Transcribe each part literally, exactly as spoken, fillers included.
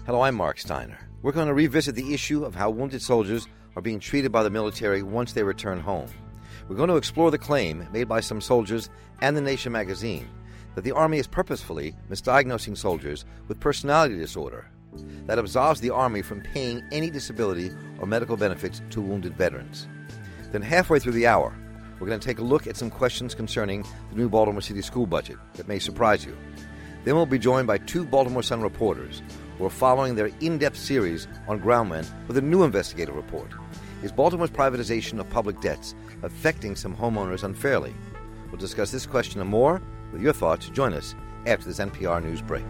Hello, I'm Mark Steiner. We're going to revisit the issue of how wounded soldiers are being treated by the military once they return home. We're going to explore the claim made by some soldiers and The Nation magazine that the Army is purposefully misdiagnosing soldiers with personality disorder that absolves the Army from paying any disability or medical benefits to wounded veterans. Then halfway through the hour, we're going to take a look at some questions concerning the new Baltimore City school budget that may surprise you. Then we'll be joined by two Baltimore Sun reporters who are following their in-depth series on groundmen with a new investigative report. Is Baltimore's privatization of public debts affecting some homeowners unfairly? We'll discuss this question and more with your thoughts. Join us after this N P R News break.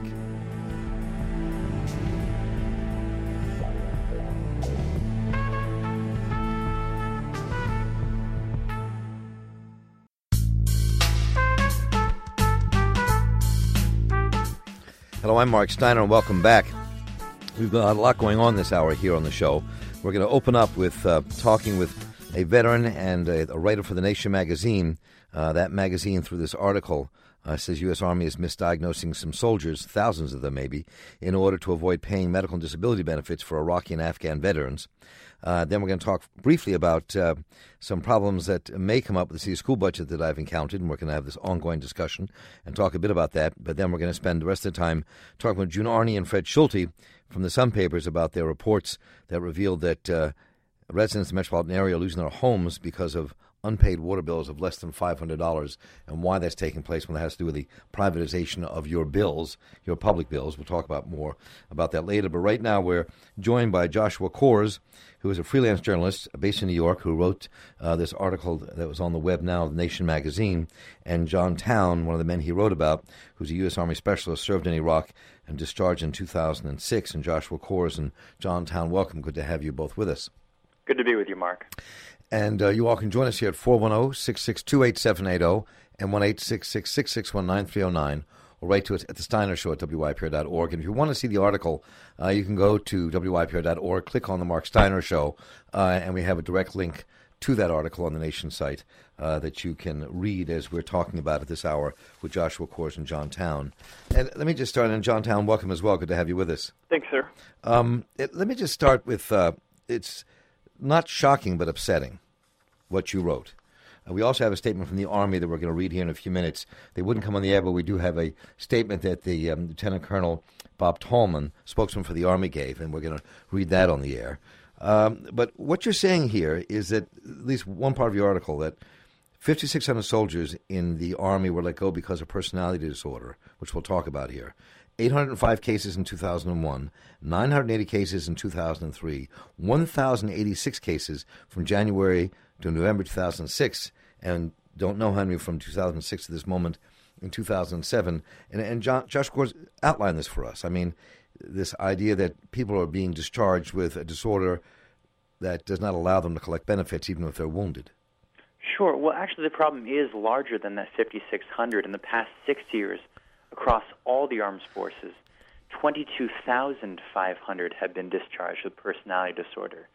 Hello, I'm Mark Steiner, and welcome back. We've got a lot going on this hour here on the show. We're going to open up with uh, talking with a veteran and a, a writer for The Nation magazine. Uh, that magazine, through this article, uh, says U S. Army is misdiagnosing some soldiers, thousands of them maybe, in order to avoid paying medical and disability benefits for Iraqi and Afghan veterans. Uh, then we're going to talk briefly about uh, some problems that may come up with the city school budget that I've encountered, and we're going to have this ongoing discussion and talk a bit about that. But then we're going to spend the rest of the time talking with June Arney and Fred Schulte from the Sun papers about their reports that revealed that uh, residents in the metropolitan area are losing their homes because of unpaid water bills of less than five hundred dollars, and why that's taking place when it has to do with the privatization of your bills, your public bills. We'll talk about more about that later. But right now we're joined by Joshua Coors, who is a freelance journalist based in New York, who wrote uh, this article that was on the web now, The Nation magazine, and John Town, one of the men he wrote about, who's a U S. Army specialist, served in Iraq and discharged in two thousand six. And Joshua Coors and John Town, welcome. Good to have you both with us. Good to be with you, Mark. And uh, you all can join us here at four one zero, six six two, eight seven eight zero and one eight six six, six six one, nine three zero nine, or write to us at the Steiner Show at W Y P R dot org. And if you want to see the article, uh, you can go to W Y P R dot org, click on the Mark Steiner Show, uh, and we have a direct link to that article on the Nation site uh, that you can read as we're talking about it this hour with Joshua Coors and John Town. And let me just start, and John Town, welcome as well. Good to have you with us. Thanks, sir. Um, it, let me just start with, uh, it's not shocking but upsetting what you wrote. Uh, we also have a statement from the Army that we're going to read here in a few minutes. They wouldn't come on the air, but we do have a statement that the um, Lieutenant Colonel Bob Tallman, spokesman for the Army, gave, and we're going to read that on the air. Um, but what you're saying here is that, at least one part of your article, that fifty-six hundred soldiers in the Army were let go because of personality disorder, which we'll talk about here. eight hundred five cases in two thousand one, nine hundred eighty cases in two thousand three, one thousand eighty-six cases from January to November two thousand six, and don't know how many from two thousand six to this moment in two thousand seven. And, and John, Josh Coors outlined this for us. I mean, this idea that people are being discharged with a disorder that does not allow them to collect benefits even if they're wounded. Sure. Well, actually, the problem is larger than that fifty-six hundred. In the past six years, across all the armed forces, twenty-two thousand five hundred have been discharged with personality disorder.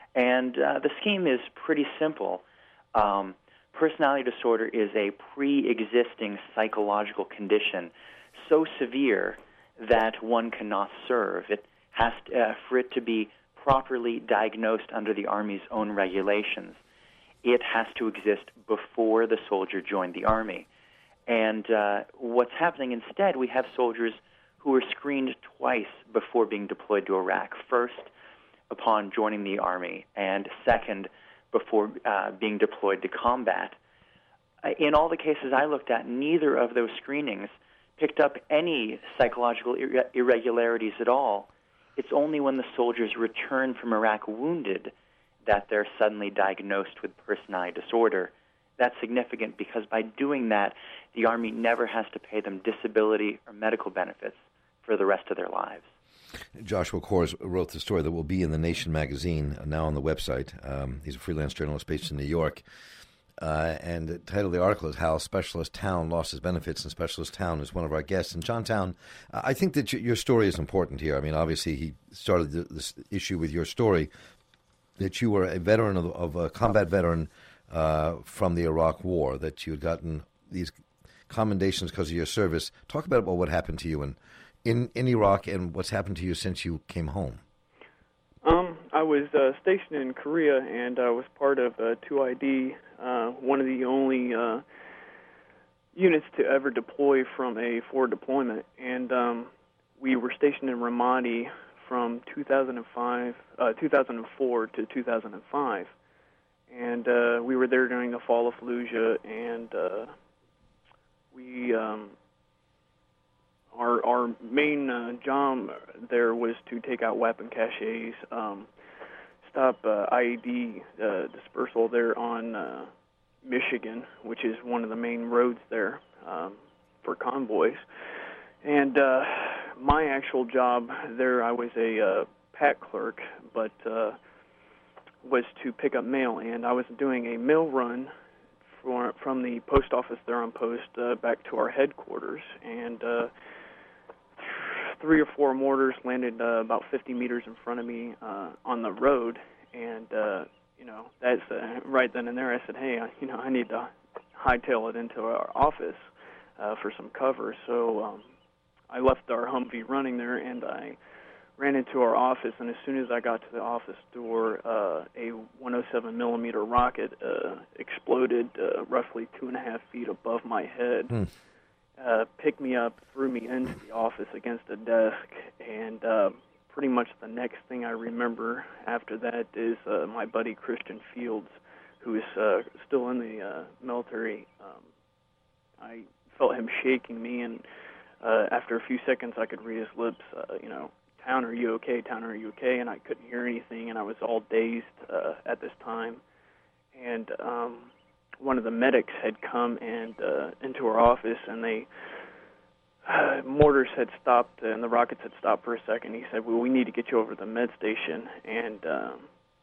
And uh, the scheme is pretty simple. Um, personality disorder is a pre-existing psychological condition so severe that one cannot serve. It has to, uh, for it to be properly diagnosed under the Army's own regulations, it has to exist before the soldier joined the Army. And uh, what's happening instead, we have soldiers who are screened twice before being deployed to Iraq. First, upon joining the Army, and second, before uh, being deployed to combat. Uh, in all the cases I looked at, neither of those screenings picked up any psychological ir- irregularities at all. It's only when the soldiers return from Iraq wounded that they're suddenly diagnosed with personality disorder. That's significant because by doing that, the Army never has to pay them disability or medical benefits for the rest of their lives. Joshua Coors wrote the story that will be in The Nation magazine, now on the website. Um, he's a freelance journalist based in New York. Uh, and the title of the article is How Specialist Town Lost His Benefits, and Specialist Town is one of our guests. And John Town, I think that your story is important here. I mean, obviously he started this issue with your story, that you were a veteran of, of a combat veteran uh, from the Iraq War, that you had gotten these commendations because of your service. Talk about, about what happened to you and in, in Iraq, and what's happened to you since you came home? Um, I was uh, stationed in Korea, and I was part of uh, two I D, uh, one of the only uh, units to ever deploy from a forward deployment. And um, we were stationed in Ramadi from two thousand five, uh, two thousand four to two thousand five. And uh, we were there during the fall of Fallujah, and uh, we... Um, Our our main uh, job there was to take out weapon caches, um, stop uh, I E D uh, dispersal there on uh, Michigan, which is one of the main roads there um, for convoys. And uh, my actual job there, I was a uh, pack clerk, but uh, was to pick up mail, and I was doing a mail run for, from the post office there on post uh, back to our headquarters, and uh, three or four mortars landed uh, about fifty meters in front of me uh, on the road, and uh, you know, that's uh, right then and there. I said, "Hey, I, you know, I need to hightail it into our office uh, for some cover." So um, I left our Humvee running there, and I ran into our office. And as soon as I got to the office door, uh, a one oh seven millimeter rocket uh, exploded uh, roughly two and a half feet above my head. Hmm. Uh, picked me up, threw me into the office against a desk, and uh, pretty much the next thing I remember after that is uh, my buddy Christian Fields, who is uh, still in the uh, military. Um, I felt him shaking me, and uh, after a few seconds I could read his lips, uh, you know, "Town, are you okay? Town, are you okay?" And I couldn't hear anything, and I was all dazed uh, at this time. And um, one of the medics had come and uh, into our office, and they uh, mortars had stopped and the rockets had stopped for a second. He said, "Well, we need to get you over to the med station." And um,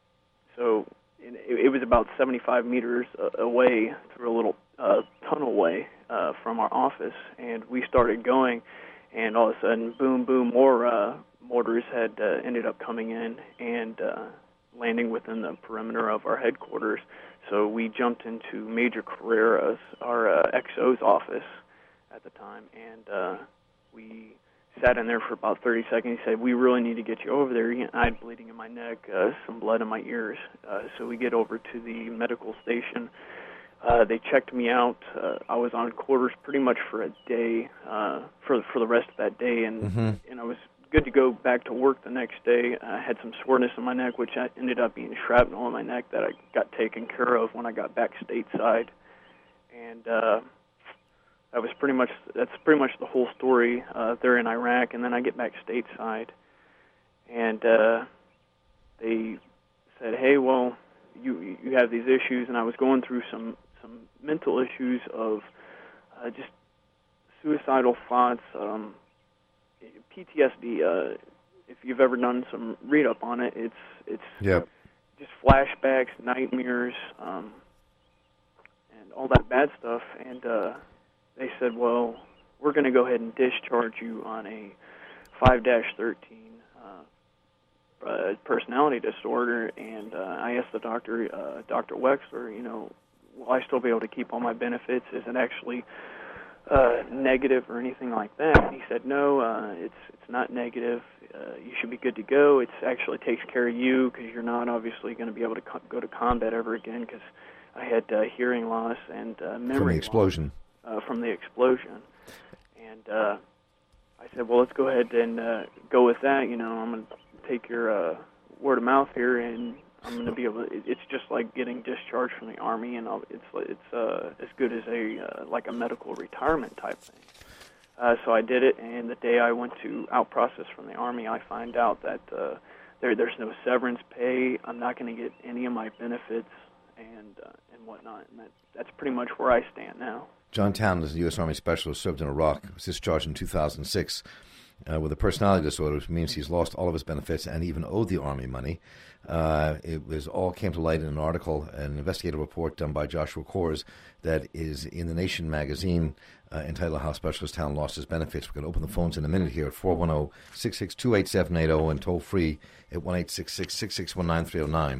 so it, it was about seventy-five meters away through a little uh, tunnelway uh, from our office, and we started going. And all of a sudden, boom, boom, more uh, mortars had uh, ended up coming in and uh, landing within the perimeter of our headquarters. So we jumped into Major Carrera's, our uh, X O's office at the time, and uh, we sat in there for about thirty seconds. He said, "We really need to get you over there." I had bleeding in my neck, uh, some blood in my ears. Uh, so we get over to the medical station. Uh, they checked me out. Uh, I was on quarters pretty much for a day, uh, for for the rest of that day, and mm-hmm. and I was good to go back to work the next day. I had some soreness in my neck, which ended up being shrapnel in my neck that I got taken care of when I got back stateside. And uh, that was pretty much that's pretty much the whole story uh, there in Iraq. And then I get back stateside, and uh, they said, "Hey, well, you you have these issues," and I was going through some some mental issues of uh, just suicidal thoughts. Um, P T S D, uh, if you've ever done some read-up on it, it's it's yep. just flashbacks, nightmares, um, and all that bad stuff. And uh, they said, "Well, we're going to go ahead and discharge you on a five dash thirteen uh, uh, personality disorder." And uh, I asked the doctor, uh, Doctor Wexler, you know, will I still be able to keep all my benefits? Is it actually Uh, negative or anything like that? And he said, "No, uh, it's it's not negative. Uh, you should be good to go. It actually takes care of you because you're not obviously going to be able to co- go to combat ever again, because I had uh, hearing loss and uh, memory from the explosion. Loss, uh, from the explosion." And uh, I said, "Well, let's go ahead and uh, go with that. You know, I'm going to take your uh, word of mouth here, and I'm going to be able to, it's just like getting discharged from the Army, and I'll, it's it's uh, as good as a uh, like a medical retirement type thing." Uh, so I did it, and the day I went to out process from the Army, I find out that uh, there there's no severance pay. I'm not going to get any of my benefits and uh, and whatnot, and that, that's pretty much where I stand now. John Town is a U S Army specialist, served in Iraq, was discharged in two thousand six uh, with a personality disorder, which means he's lost all of his benefits and even owed the Army money. Uh, it was all came to light in an article, an investigative report done by Joshua Kors that is in The Nation magazine uh, entitled "How Specialist Town Lost His Benefits." We're going to open the phones in a minute here at four one zero, six six two, eight seven eight zero and toll free at one eight six six, six six one, nine three zero nine.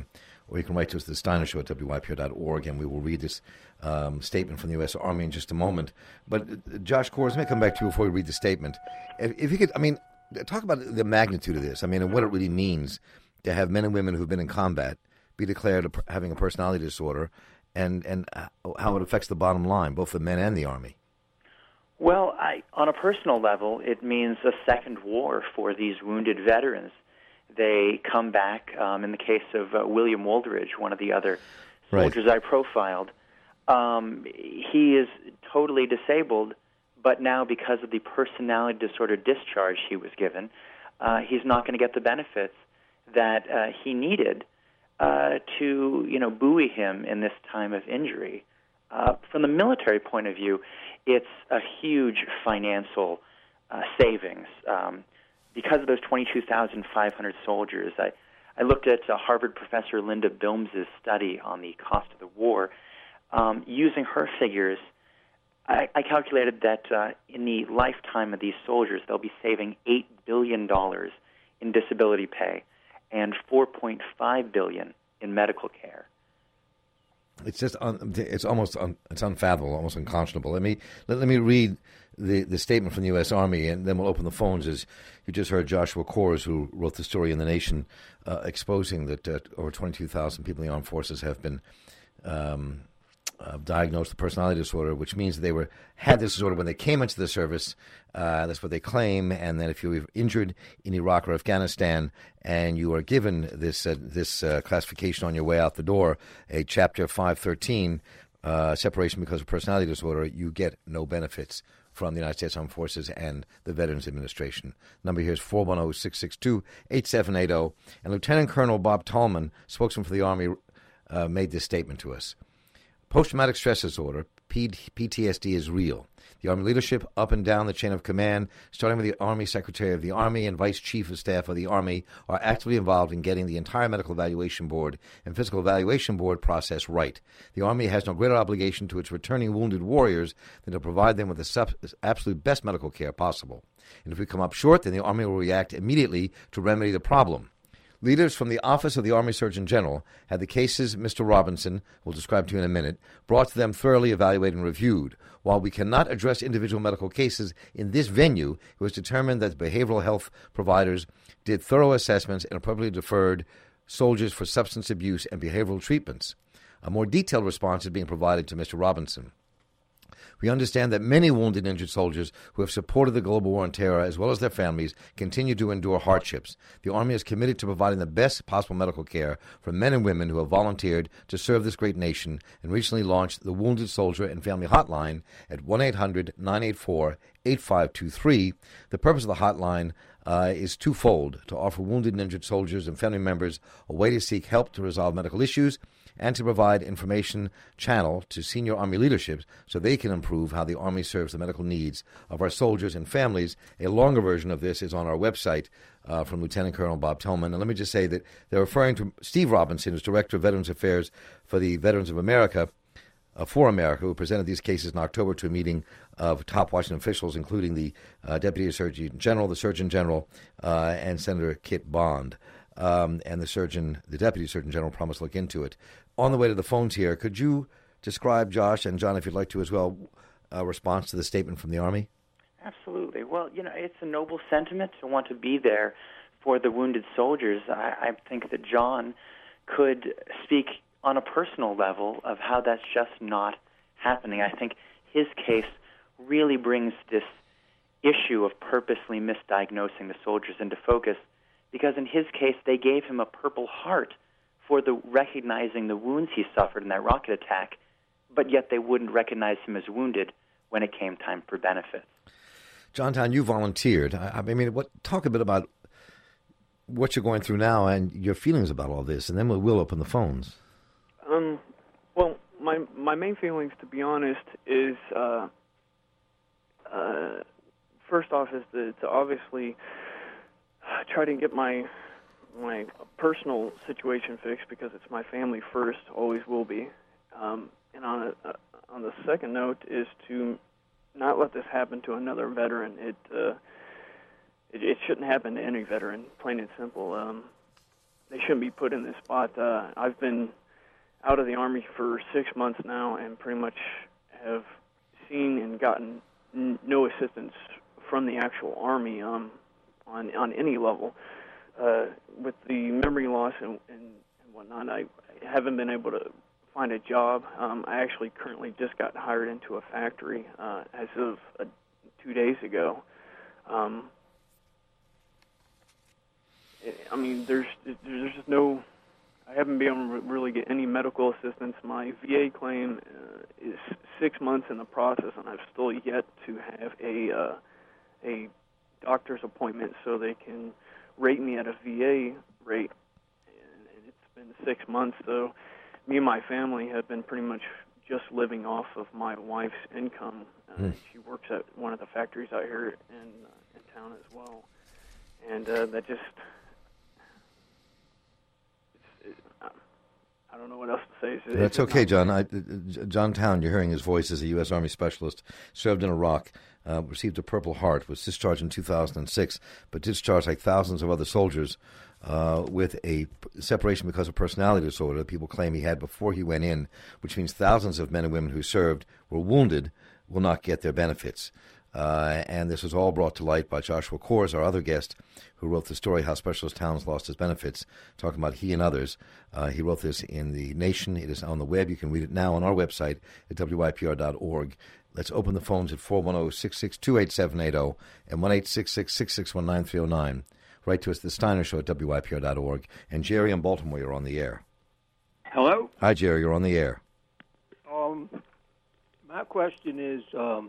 or you can write to us at the Steiner Show at W Y P R dot org, and we will read this um, statement from the U S Army in just a moment. But, uh, Josh Kors, let me come back to you before we read the statement. If, if you could, I mean, talk about the magnitude of this, I mean, and what it really means to have men and women who've been in combat be declared a, having a personality disorder, and, and how it affects the bottom line, both the men and the Army. Well, I, on a personal level, it means a second war for these wounded veterans. They come back. Um, in the case of uh, William Woldridge, one of the other soldiers right. I profiled, um, he is totally disabled, but now because of the personality disorder discharge he was given, uh, he's not going to get the benefits that uh, he needed uh, to, you know, buoy him in this time of injury. Uh, from the military point of view, it's a huge financial uh, savings. Um, because of those twenty-two thousand five hundred soldiers, I, I looked at uh, Harvard professor Linda Bilmes' study on the cost of the war. Um, using her figures, I, I calculated that uh, in the lifetime of these soldiers, they'll be saving eight billion dollars in disability pay and four point five billion dollars in medical care. It's just un, it's almost un, it's unfathomable, almost unconscionable. Let me let, let me read the, the statement from the U S Army, and then we'll open the phones. As you just heard, Joshua Kors, who wrote the story in The Nation, uh, exposing that uh, over twenty-two thousand people in the armed forces have been um, uh, diagnosed with personality disorder, which means they were had this disorder when they came into the service. Uh, that's what they claim. And then if you were injured in Iraq or Afghanistan and you are given this uh, this uh, classification on your way out the door, a Chapter five thirteen, uh, separation because of personality disorder, you get no benefits from the United States Armed Forces and the Veterans Administration. Number here is four one zero, six six two, eight seven eight zero. And Lieutenant Colonel Bob Tallman, spokesman for the Army, uh, made this statement to us. Post-traumatic stress disorder, P T S D, is real. The Army leadership, up and down the chain of command, starting with the Army Secretary of the Army and Vice Chief of Staff of the Army, are actively involved in getting the entire Medical Evaluation Board and Physical Evaluation Board process right. The Army has no greater obligation to its returning wounded warriors than to provide them with the sub- absolute best medical care possible. And if we come up short, then the Army will react immediately to remedy the problem. Leaders from the Office of the Army Surgeon General had the cases Mister Robinson will describe to you in a minute brought to them, thoroughly evaluated and reviewed. While we cannot address individual medical cases in this venue, it was determined that behavioral health providers did thorough assessments and appropriately deferred soldiers for substance abuse and behavioral treatments. A more detailed response is being provided to Mister Robinson. We understand that many wounded and injured soldiers who have supported the global war on terror, as well as their families, continue to endure hardships. The Army is committed to providing the best possible medical care for men and women who have volunteered to serve this great nation, and recently launched the Wounded Soldier and Family Hotline at one eight hundred, nine eight four, eight five two three. The purpose of the hotline uh, is twofold: to offer wounded and injured soldiers and family members a way to seek help to resolve medical issues, and to provide information channel to senior Army leadership so they can improve how the Army serves the medical needs of our soldiers and families. A longer version of this is on our website uh, from Lieutenant Colonel Bob Tallman. And let me just say that they're referring to Steve Robinson, who's Director of Veterans Affairs for the Veterans of America, uh, for America, who presented these cases in October to a meeting of top Washington officials, including the uh, Deputy Surgeon General, the Surgeon General, uh, and Senator Kit Bond. Um, and the surgeon, the Deputy Surgeon General, promised to look into it. On the way to the phones here, could you describe, Josh, and John, if you'd like to as well, a response to the statement from the Army? Absolutely. Well, you know, it's a noble sentiment to want to be there for the wounded soldiers. I, I think that John could speak on a personal level of how that's just not happening. I think his case really brings this issue of purposely misdiagnosing the soldiers into focus, because in his case, they gave him a Purple Heart for the recognizing the wounds he suffered in that rocket attack, but yet they wouldn't recognize him as wounded when it came time for benefits. John Town, you volunteered. I, I mean, what? Talk a bit about what you're going through now and your feelings about all this, and then we will open the phones. Um, well, my my main feelings, to be honest, is uh, uh, first off is to, to obviously try to get my my personal situation fixed, because it's my family first, always will be. Um, and on a, uh, on the second note is to not let this happen to another veteran. It uh, it, it shouldn't happen to any veteran, plain and simple. Um, they shouldn't be put in this spot. Uh, I've been out of the Army for six months now, and pretty much have seen and gotten n- no assistance from the actual Army um, on on any level. Uh, with the memory loss and, and, and whatnot, I haven't been able to find a job. Um, I actually currently just got hired into a factory uh, as of uh, two days ago. Um, I mean, there's there's just no. I haven't been able to really get any medical assistance. My V A claim uh, is six months in the process, and I've still yet to have a uh, a doctor's appointment so they can rate me at a V A rate. And it's been six months, so me and my family have been pretty much just living off of my wife's income. Uh, mm. She works at one of the factories out here in uh, in town as well, and uh, that just. I don't know what else to say. It's, That's it's okay, John. I, John Town, you're hearing his voice as a U S. Army specialist, served in Iraq, uh, received a Purple Heart, was discharged in two thousand six, but discharged like thousands of other soldiers uh, with a separation because of personality disorder that people claim he had before he went in, which means thousands of men and women who served were wounded will not get their benefits. Uh, and this was all brought to light by Joshua Kors, our other guest, who wrote the story, How Specialist Towns Lost His Benefits, talking about he and others. Uh, he wrote this in The Nation. It is on the web. You can read it now on our website at W Y P R dot org. Let's open the phones at four one zero, six six two, eight seven eight zero and one eight six six, six six one, nine three zero nine. Write to us, The Steiner Show at W Y P R dot org. And Jerry in Baltimore, you're on the air. Hello? Hi, Jerry. You're on the air. Um, my question is... Um,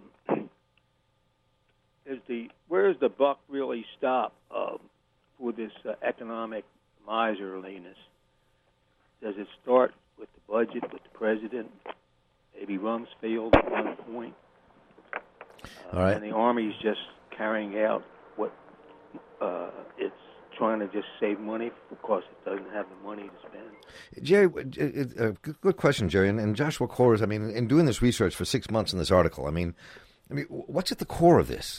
Is the where does the buck really stop um, for this uh, economic miserliness? Does it start with the budget, with the president, maybe Rumsfeld at one point? Uh, All right. And the Army's just carrying out what uh, it's trying to just save money because it doesn't have the money to spend. Jerry, uh, good question, Jerry. And, and Joshua Kors, I mean, in doing this research for six months in this article, I mean, I mean, what's at the core of this?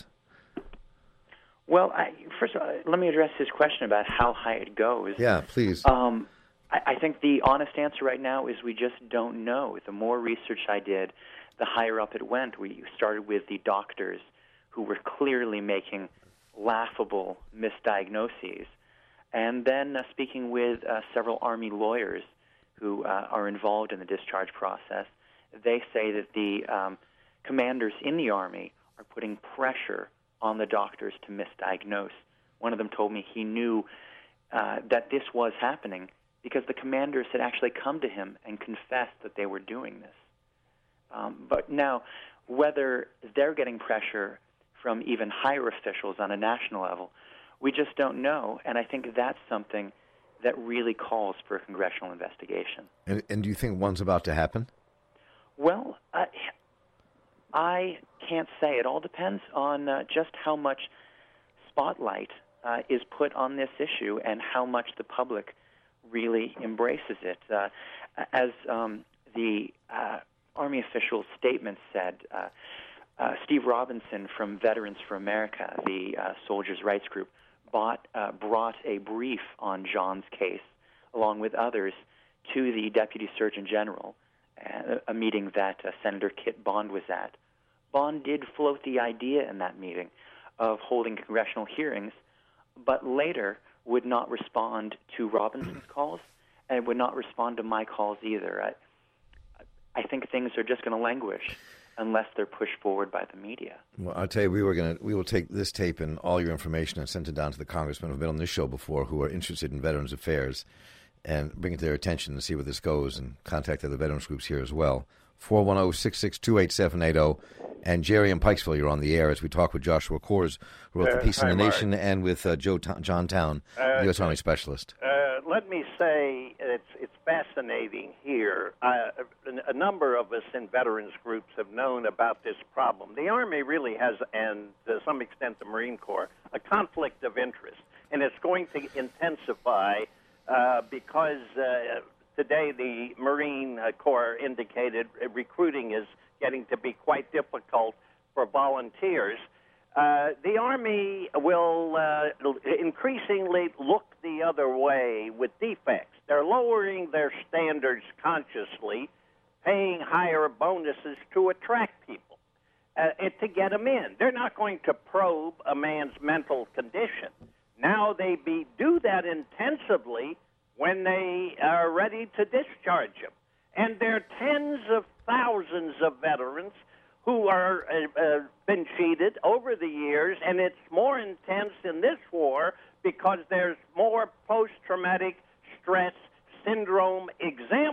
Well, I, first of all, let me address his question about how high it goes. Yeah, please. Um, I, I think the honest answer right now is we just don't know. The more research I did, the higher up it went. We started with the doctors who were clearly making laughable misdiagnoses. And then uh, speaking with uh, several Army lawyers who uh, are involved in the discharge process, they say that the um, commanders in the Army are putting pressure on the doctors to misdiagnose. One of them told me he knew uh, that this was happening because the commanders had actually come to him and confessed that they were doing this. Um, but now, whether they're getting pressure from even higher officials on a national level, we just don't know, and I think that's something that really calls for a congressional investigation. And, and do you think one's about to happen? Well, I, I can't say. It all depends on uh, just how much spotlight uh, is put on this issue and how much the public really embraces it. Uh, as um, the uh, Army official's statement said, uh, uh, Steve Robinson from Veterans for America, the uh, soldiers' rights group, bought, uh, brought a brief on John's case, along with others, to the Deputy Surgeon General, uh, a meeting that uh, Senator Kit Bond was at. Bond did float the idea in that meeting of holding congressional hearings, but later would not respond to Robinson's calls and would not respond to my calls either. I, I think things are just going to languish unless they're pushed forward by the media. Well, I'll tell you, we were going to we will take this tape and all your information and send it down to the congressmen who've been on this show before who are interested in veterans affairs and bring it to their attention and see where this goes and contact other veterans groups here as well. four one zero, six six two, eight seven eight zero. And Jerry in Pikesville, you're on the air as we talk with Joshua Kors, who wrote Uh, The Peace hi, in the Mark. Nation, and with uh, Joe T- John Town, Uh, U S. Army Specialist. Uh, let me say it's it's fascinating here. Uh, a, a number of us in veterans groups have known about this problem. The Army really has, and to some extent the Marine Corps, a conflict of interest, and it's going to intensify uh, because uh, today the Marine Corps indicated recruiting is getting to be quite difficult for volunteers. Uh, the Army will uh, increasingly look the other way with defects. They're lowering their standards consciously, paying higher bonuses to attract people, uh, and to get them in. They're not going to probe a man's mental condition. Now they be, do that intensively when they are ready to discharge him. And there are tens of thousands of veterans who are uh, uh, been cheated over the years, and it's more intense in this war because there's more post-traumatic stress syndrome examples.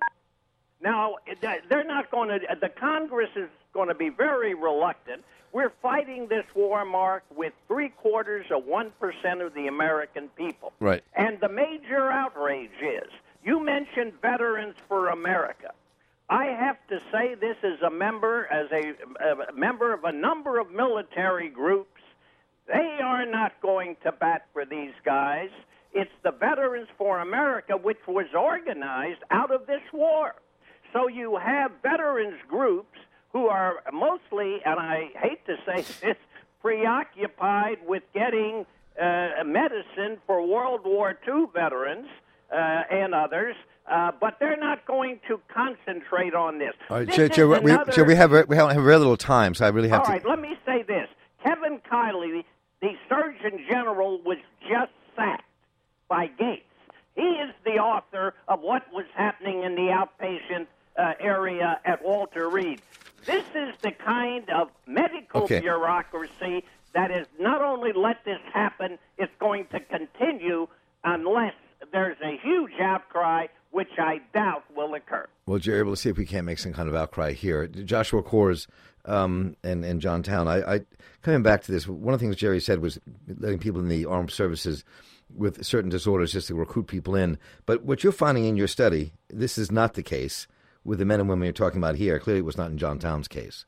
Now, they're not going to, the Congress is going to be very reluctant. We're fighting this war, Mark, with three-quarters of one percent of the American people. Right. And the major outrage is, you mentioned Veterans for America. I have to say this is a member, as a, a member of a number of military groups. They are not going to bat for these guys. It's the Veterans for America, which was organized out of this war. So you have veterans groups who are mostly, and I hate to say this, preoccupied with getting uh, medicine for World War Two veterans uh, and others, uh, but they're not going to concentrate on this. All right, this Chair, Chair, we, another... Chair, we have we have very little time, so I really have All to. All right, let me say this. Kevin Kiley, the Surgeon General, was just sacked by Gates. He is the author of what was happening in the outpatient uh, area at Walter Reed. This is the kind of medical okay. bureaucracy that has not only let this happen, it's going to continue unless there's a huge outcry, which I doubt will occur. Well, Jerry, we'll see if we can't make some kind of outcry here. Joshua Coors um, and, and John Town, I, I coming back to this, one of the things Jerry said was letting people in the armed services with certain disorders just to recruit people in. But what you're finding in your study, this is not the case with the men and women you're talking about here. Clearly it was not in John Town's case.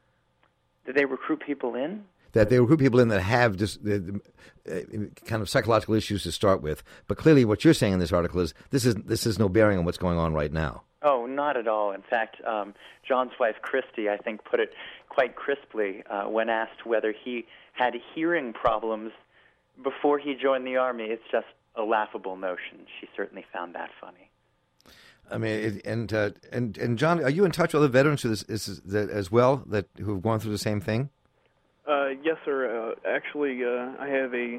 Did they recruit people in? That they recruit people in that have just uh, uh, kind of psychological issues to start with. But clearly what you're saying in this article is this is this is no bearing on what's going on right now. Oh, not at all. In fact, um, John's wife, Christy, I think, put it quite crisply uh, when asked whether he had hearing problems before he joined the Army. It's just a laughable notion. She certainly found that funny. I mean, it, and uh, and and John, are you in touch with other veterans who this, is, that, as well that who have gone through the same thing? Uh, yes, sir. Uh, actually, uh, I have a,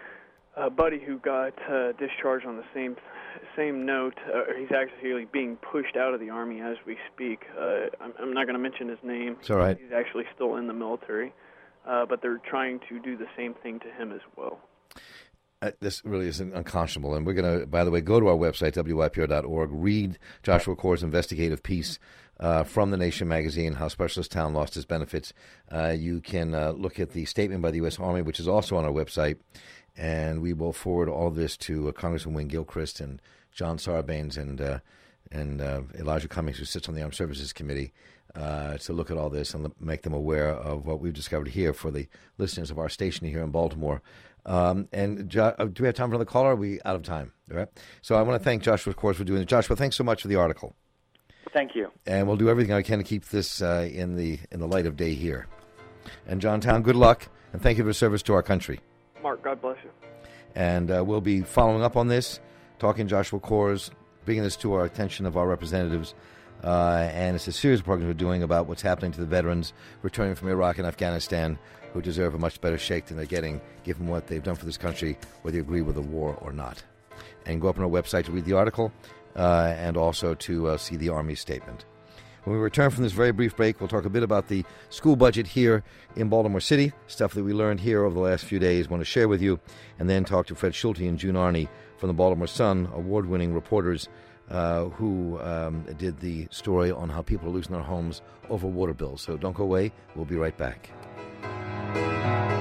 a buddy who got uh, discharged on the same same note. Uh, he's actually being pushed out of the Army as we speak. Uh, I'm, I'm not going to mention his name. It's all right. He's actually still in the military, uh, but they're trying to do the same thing to him as well. Uh, this really is unconscionable. And we're going to, by the way, go to our website, W Y P R dot org, read Joshua Coors' investigative piece uh, from The Nation magazine, How Specialist Town Lost His Benefits. Uh, you can uh, look at the statement by the U S. Army, which is also on our website. And we will forward all this to uh, Congressman Wayne Gilchrist and John Sarbanes and uh, and uh, Elijah Cummings, who sits on the Armed Services Committee, uh, to look at all this and make them aware of what we've discovered here for the listeners of our station here in Baltimore. Um, and jo- do we have time for another caller? Or are we out of time? All right. So I want to thank Joshua, of course, for doing it. Joshua, thanks so much for the article. Thank you. And we'll do everything I can to keep this uh, in the in the light of day here. And John Town, good luck, and thank you for your service to our country. Mark, God bless you. And uh, we'll be following up on this, talking to Joshua Coors, bringing this to our attention of our representatives. Uh, and it's a series of programs we're doing about what's happening to the veterans returning from Iraq and Afghanistan who deserve a much better shake than they're getting, given what they've done for this country, whether you agree with the war or not. And go up on our website to read the article uh, and also to uh, see the Army statement. When we return from this very brief break, we'll talk a bit about the school budget here in Baltimore City, stuff that we learned here over the last few days, want to share with you, and then talk to Fred Schulte and June Arney from the Baltimore Sun, award-winning reporters uh, who um, did the story on how people are losing their homes over water bills. So don't go away. We'll be right back.